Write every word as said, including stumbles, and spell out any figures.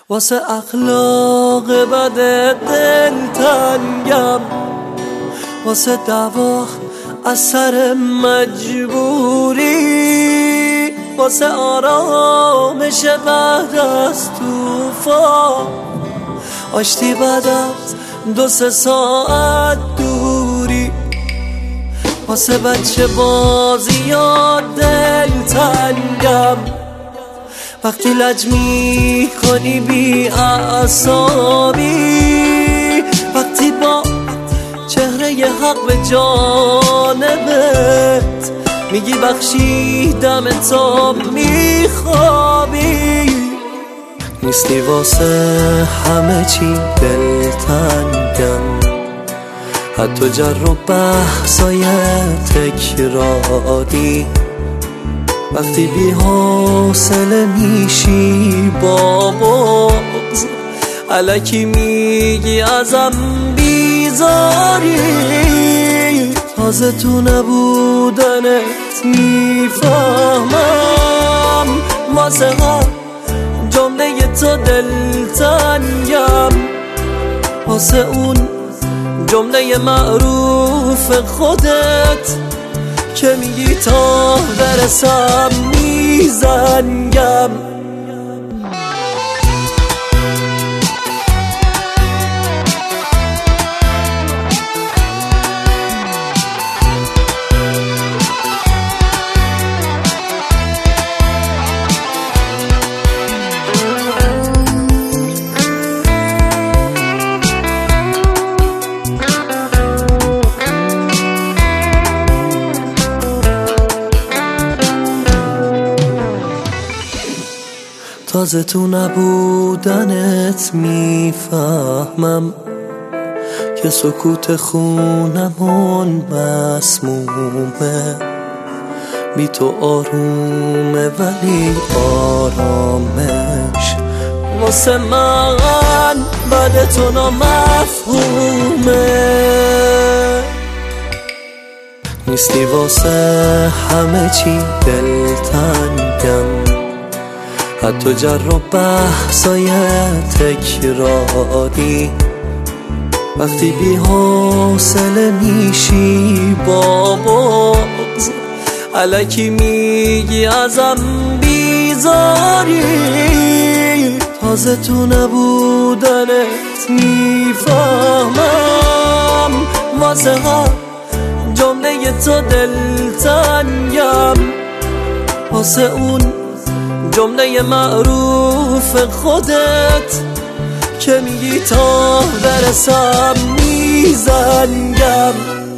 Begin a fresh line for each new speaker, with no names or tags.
واسه اخلاق بد دلتنگم، واسه دعوا از سر مجبوری، واسه آرامش بعد از طوفان، آشتی بعد از دو سه ساعت دوری، واسه بچه بازی یا دلتنگم، وقتی لج می کنی بی اعصابی، وقتی با چهره حق به جانبت میگی بخشیدم تا میخوابی، نیستی واسه همه چی دلتنگم، حتی جر و بحثای تکراری، وقتی بی حوصله میشی با بغض الکی میگی ازم بیزاری، تازه تو نبودنت میفهمم واسه هر جمله تو دلتنگم، واسه اون جمله معروف خودت که میگی تا برسم میزنگم. تازه تو نبودنت میفهمم که سکوت خونمون مسمومه، بی تو آرومه ولی آرامش واسه من بعد تو نامفهومه، نیستی واسه همه چی دلتنگم، حتی جر و بحثای تکراری، وقتی بی حوصله میشی با بغض الکی میگی ازم بیزاری، تازه تو نبودنت میفهمم واسه هر جمله تو دلتنگم، واسه اون جمله معروف خودت که میگی تا برسم میزنگم.